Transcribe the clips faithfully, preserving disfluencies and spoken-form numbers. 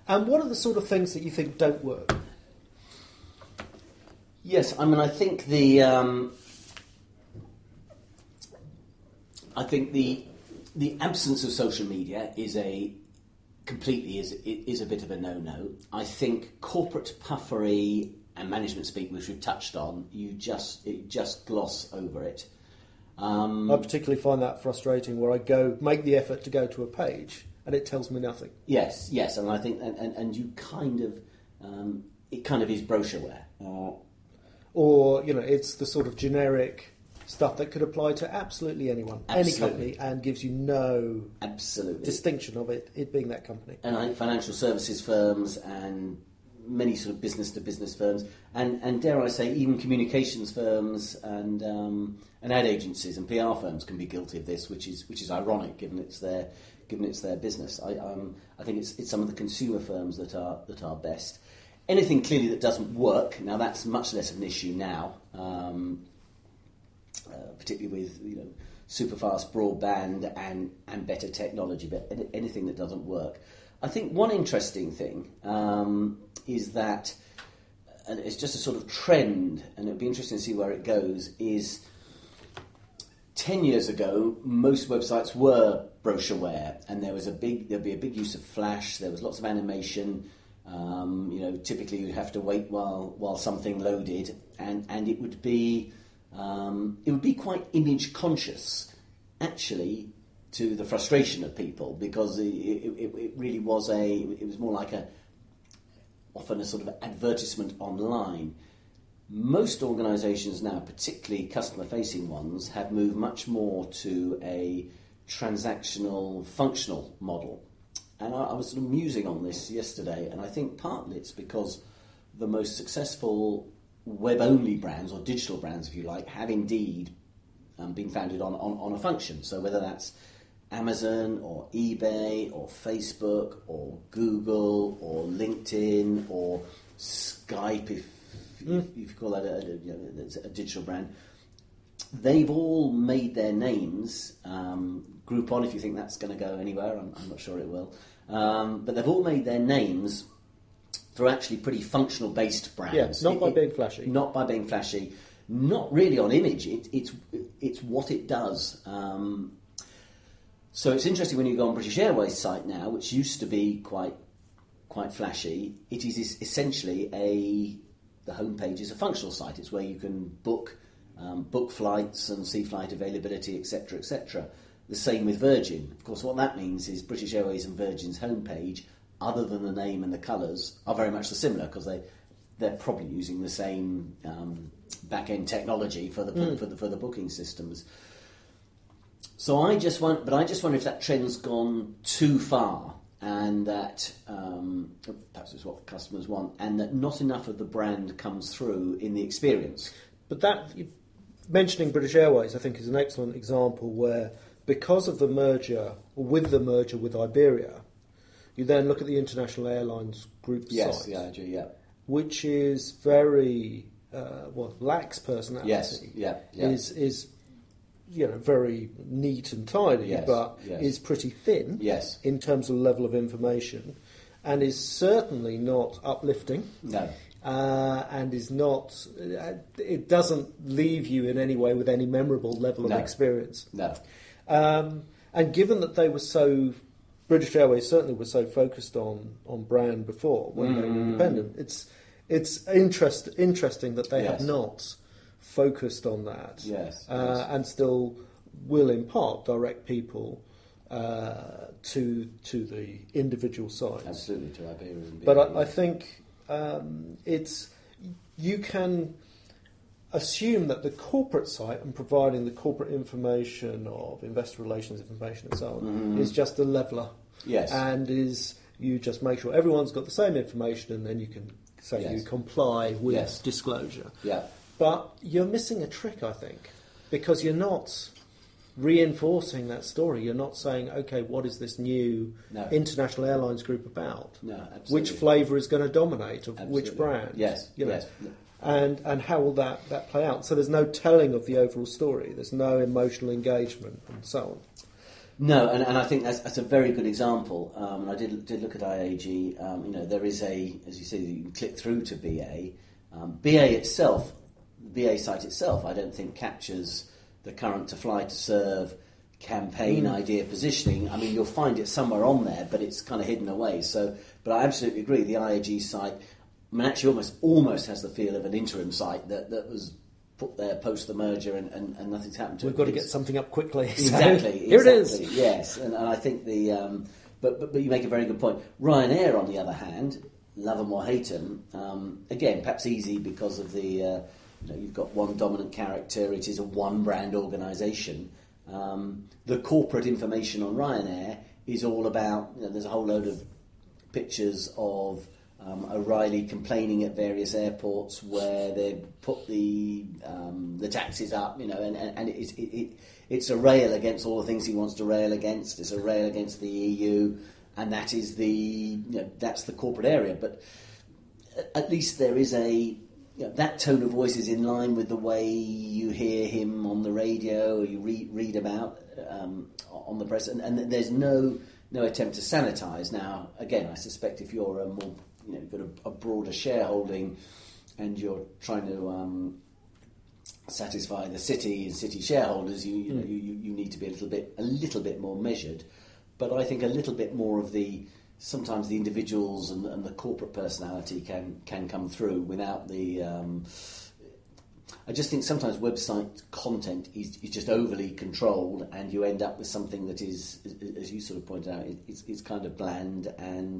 And what are the sort of things that you think don't work? Yes, I mean, I think the um, I think the the absence of social media is a completely is is a bit of a no-no. I think corporate puffery and management speak, which we've touched on, you just it just gloss over it. Um, I particularly find that frustrating, where I go make the effort to go to a page and it tells me nothing. Yes, yes, and I think and, and, and you kind of um, it kind of is brochureware. Uh, Or, you know, it's the sort of generic stuff that could apply to absolutely anyone, Absolutely. any company, and gives you no absolutely distinction of it, it being that company. And I think financial services firms and many sort of business-to-business firms, and, and dare I say, even communications firms and um, and ad agencies and P R firms can be guilty of this, which is which is ironic, given it's their given it's their business. I um, I think it's it's some of the consumer firms that are that are best. Anything clearly that doesn't work, now that's much less of an issue now, um, uh, particularly with you know super-fast broadband and, and better technology, but any, anything that doesn't work. I think one interesting thing um, is that, and it's just a sort of trend, and it'd be interesting to see where it goes, is ten years ago, most websites were brochureware, and there was a big, there'd be a big use of Flash, there was lots of animation. Um, you know, typically you'd have to wait while while something loaded, and, and it would be um, it would be quite image conscious, actually, to the frustration of people, because it, it, it really was a it was more like a often a sort of advertisement online. Most organisations now, particularly customer-facing ones, have moved much more to a transactional, functional model. And I, I was sort of musing on this yesterday, and I think partly it's because the most successful web-only brands, or digital brands if you like, have indeed um, been founded on, on, on a function. So whether that's Amazon or eBay or Facebook or Google or LinkedIn or Skype, if, mm. if, if you call that a, a, you know, a digital brand, they've all made their names, um, Groupon, if you think that's going to go anywhere, I'm, I'm not sure it will, um, but they've all made their names through actually pretty functional-based brands. Yes, not it, by it, being flashy. Not by being flashy. Not really on image. It, it's it's what it does. Um, so it's interesting when you go on British Airways site now, which used to be quite quite flashy. It is essentially a the homepage is a functional site. It's where you can book um, book flights and see flight availability, et cetera, et cetera. The same with Virgin. Of course, what that means is British Airways and Virgin's homepage, other than the name and the colours, are very much similar, because they they're probably using the same um, back end technology for the mm. for the for the booking systems. So I just want, but I just wonder if that trend's gone too far, and that um, perhaps it's what customers want, and that not enough of the brand comes through in the experience. But that mentioning British Airways, I think, is an excellent example where, because of the merger, or with the merger with Iberia, you then look at the International Airlines Group yes, site, yeah, I do, yeah, which is very uh, well lacks personality. Yes, yeah, yeah. Is is you know very neat and tidy, yes, but yes. is pretty thin. Yes. In terms of level of information, and is certainly not uplifting. No. Uh, and is not. It doesn't leave you in any way with any memorable level of no. experience. No. Um, and given that they were so, British Airways certainly was so focused on, on brand before when mm. they were independent, it's it's interest, interesting that they yes. have not focused on that. Yes, uh, yes. And still will in part direct people uh, to to the individual sites. Absolutely, to Iberia. And but I, I think um, it's you can assume that the corporate site and providing the corporate information of investor relations information and so on mm. is just a leveller. Yes. And is you just make sure everyone's got the same information, and then you can say yes. you comply with yes. disclosure. Yeah. But you're missing a trick, I think, because you're not reinforcing that story. You're not saying, okay, what is this new no. International Airlines Group about? No, absolutely. Which flavour is going to dominate of absolutely. which brand? Yes, you know? yes. And and how will that, that play out? So there's no telling of the overall story. There's no emotional engagement and so on. No, and, and I think that's, that's a very good example. Um, I did did look at I A G. Um, you know, there is a, as you say, you can click through to B A. Um, B A itself, the B A site itself, I don't think captures the current to fly to serve campaign mm. idea positioning. I mean, you'll find it somewhere on there, but it's kind of hidden away. So, but I absolutely agree. The I A G site, I mean, actually, almost almost has the feel of an interim site that that was put there post the merger, and, and, and nothing's happened to We've it. got to get something up quickly. Exactly. So, here exactly, it is. Yes, and, and I think the um, but, but but you make a very good point. Ryanair, on the other hand, love them or hate them, um, again, perhaps easy because of the uh, you know, you've got one dominant character. It is a one brand organisation. Um, the corporate information on Ryanair is all about. You know, there's a whole load of pictures of Um, O'Reilly complaining at various airports where they put the um, the taxes up, you know, and, and, and it, it, it, it's a rail against all the things he wants to rail against. It's a rail against the E U, and that is the you know, that's the corporate area. But at least there is a you know, that tone of voice is in line with the way you hear him on the radio or you read read about um, on the press, and, and there's no no attempt to sanitise. Now, again, I suspect if you're a more you know, you've got a, a broader shareholding and you're trying to um, satisfy the city and city shareholders, you you, mm. know, you you need to be a little bit a little bit more measured. But I think a little bit more of the sometimes the individuals and, and the corporate personality can can come through without the. Um, I just think sometimes website content is, is just overly controlled, and you end up with something that is, as you sort of pointed out, it's, it's kind of bland and.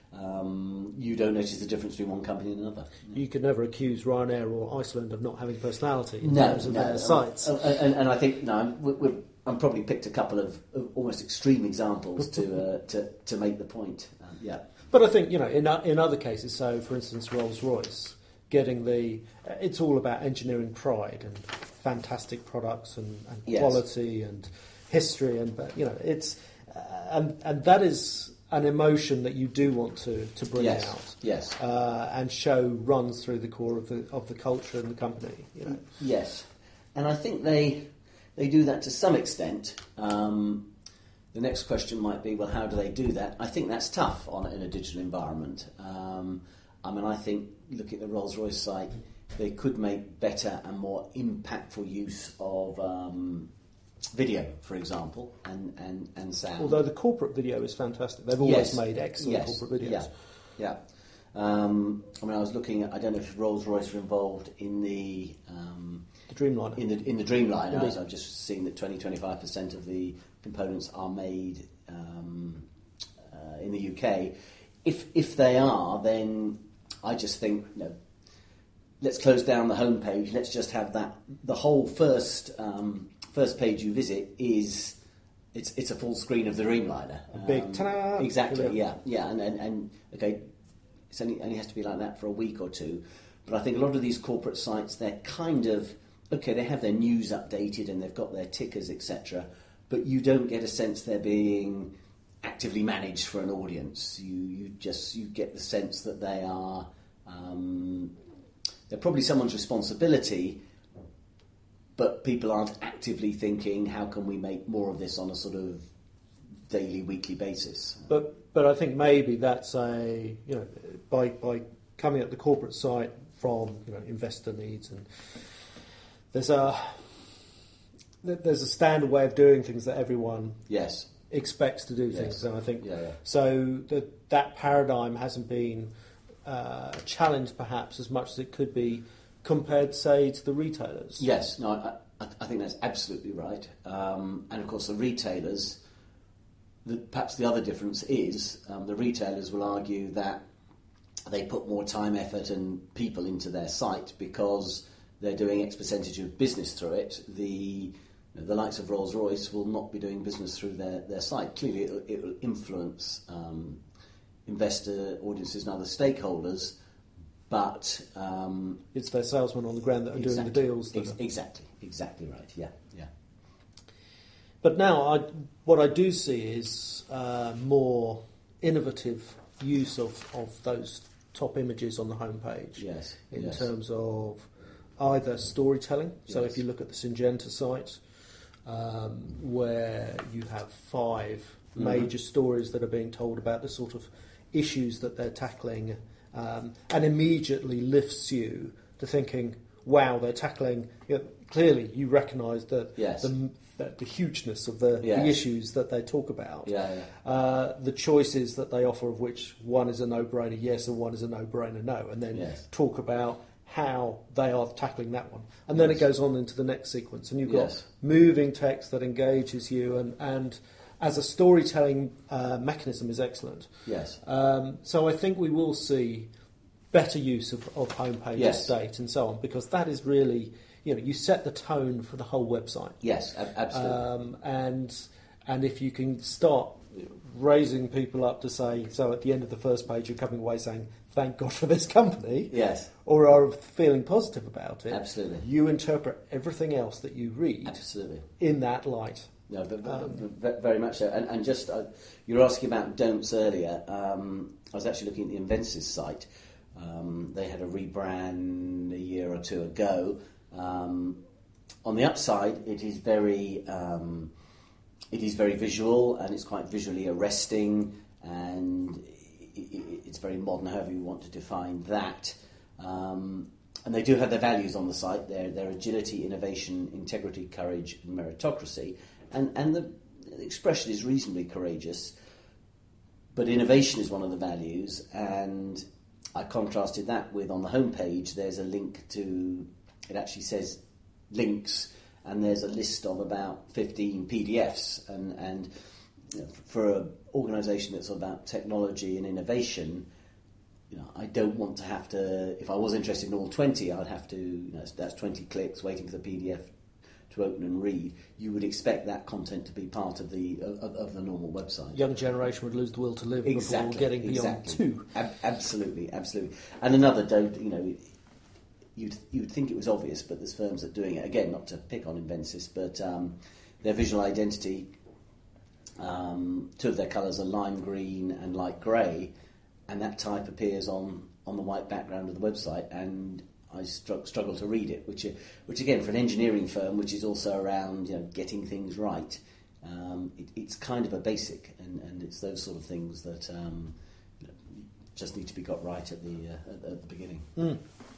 Um, you don't notice the difference between one company and another. You could never accuse Ryanair or Iceland of not having personality in no, terms of no. their sites. And, and, and I think no, I'm, we're, we're, I'm probably picked a couple of, of almost extreme examples to uh, to to make the point. Um, yeah, but I think you know in in other cases, so for instance, Rolls-Royce getting the it's all about engineering pride and fantastic products and, and yes. quality and history, and you know it's uh, and and that is. An emotion that you do want to, to bring yes. out, yes, uh, and show runs through the core of the of the culture and the company. You know, yes, and I think they they do that to some extent. Um, the next question might be, well, how do they do that? I think that's tough on in a digital environment. Um, I mean, I think looking at the Rolls-Royce site, they could make better and more impactful use of. Um, Video, for example, and, and, and sound. Although the corporate video is fantastic. They've always yes. made excellent yes. corporate videos. Yeah, yeah. Um, I mean, I was looking at. I don't know if Rolls-Royce were involved in the um, the Dreamliner. In the in the Dreamliner. Indeed. I've just seen that twenty to twenty-five percent of the components are made um, uh, in the U K. If if they are, then I just think you know. Let's close down the homepage. Let's just have that. The whole first. Um, First page you visit is it's it's a full screen of the Dreamliner. A big um, ta-da! Exactly, yeah, yeah, and, and and okay, it only only has to be like that for a week or two. But I think a lot of these corporate sites, they're kind of okay. They have their news updated and they've got their tickers, et cetera. But you don't get a sense they're being actively managed for an audience. You you just you get the sense that they are um, they're probably someone's responsibility. But people aren't actively thinking, how can we make more of this on a sort of daily, weekly basis? But but I think maybe that's a you know by by coming at the corporate side from you know investor needs, and there's a there's a standard way of doing things that everyone yes expects to do yes. things, and I think yeah, yeah. so that that paradigm hasn't been uh, challenged perhaps as much as it could be. Compared, say, to the retailers. Yes, no, I, I think that's absolutely right. Um, and of course, the retailers. The, perhaps the other difference is um, the retailers will argue that they put more time, effort, and people into their site because they're doing X percentage of business through it. The you know, the likes of Rolls-Royce will not be doing business through their, their site. Clearly, it, it will influence um, investor audiences and other stakeholders. But um, it's their salesmen on the ground that are exactly, doing the deals. That ex- are... Exactly, exactly right. Yeah, yeah. But now, I, what I do see is uh, more innovative use of, of those top images on the homepage. Yes. In yes. terms of either storytelling. So yes. if you look at the Syngenta site, um, where you have five Mm-hmm. major stories that are being told about the sort of issues that they're tackling, um, and immediately lifts you to thinking, wow, they're tackling, you know, clearly you recognise that Yes. the, the, the hugeness of the, Yes. the issues that they talk about, Yeah, yeah. uh, the choices that they offer, of which one is a no-brainer yes and one is a no-brainer no, and then Yes. talk about how they are tackling that one. And then Yes. it goes on into the next sequence, and you've got Yes. moving text that engages you, and, and as a storytelling uh, mechanism is excellent. Yes. Um, so I think we will see better use of, of homepage Yes. estate and so on, because that is really, you know, you set the tone for the whole website. Yes, ab- absolutely. Um, and and if you can start raising people up to say, so at the end of the first page you're coming away saying, thank God for this company, Yes. or are feeling positive about it, Absolutely. you interpret everything else that you read Absolutely. in that light. No, but, but, Um, but very much so. And, and just, uh, you were asking about don'ts earlier. Um, I was actually looking at the Invensys site. Um, they had a rebrand a year or two ago. Um, on the upside, it is very, um, it is very visual, and it's quite visually arresting, and it, it, it's very modern, however you want to define that. Um, and they do have their values on the site. Their their agility, innovation, integrity, courage, and meritocracy. And and the, the expression is reasonably courageous, but innovation is one of the values. And I contrasted that with, on the homepage, there's a link to, it actually says links, and there's a list of about fifteen P D Fs. And, and you know, for an organisation that's about technology and innovation, you know, I don't want to have to, if I was interested in all twenty, I'd have to, you know, that's twenty clicks waiting for the P D F to open and read. You would expect that content to be part of the of, of the normal website. Young generation would lose the will to live Exactly, before getting beyond exactly. two. Ab- absolutely, absolutely. And another don't, you know, you'd you'd think it was obvious, but there's firms that are doing it. Again, not to pick on Invensys, but um, their visual identity, um, two of their colours are lime green and light grey, and that type appears on, on the white background of the website, and I str- struggle to read it, which, which again, for an engineering firm, which is also around, you know, getting things right, um, it, it's kind of a basic, and, and it's those sort of things that um, you know, just need to be got right at the uh, at, at the beginning. Mm.